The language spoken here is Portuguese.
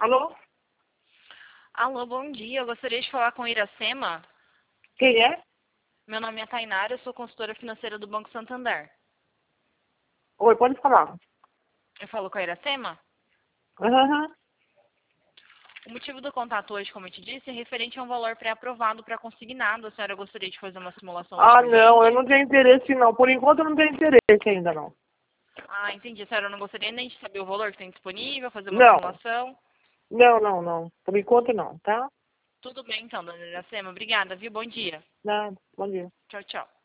Alô? Alô, bom dia. Eu gostaria de falar com a Iracema. Quem é? Meu nome é Tainara, eu sou consultora financeira do Banco Santander. Oi, pode falar. Eu falo com a Iracema? Aham. O motivo do contato hoje, como eu te disse, é referente a um valor pré-aprovado para consignado. A senhora gostaria de fazer uma simulação hoje Ah, com a não, eu gente? não tenho interesse não. Por enquanto eu não tenho interesse ainda não. Ah, entendi. A senhora não gostaria nem de saber o valor que tem disponível, fazer uma Não, simulação? não. Por enquanto não, tá? Tudo bem então, dona Iracema. Obrigada, viu? Bom dia. Nada, bom dia. Tchau, tchau.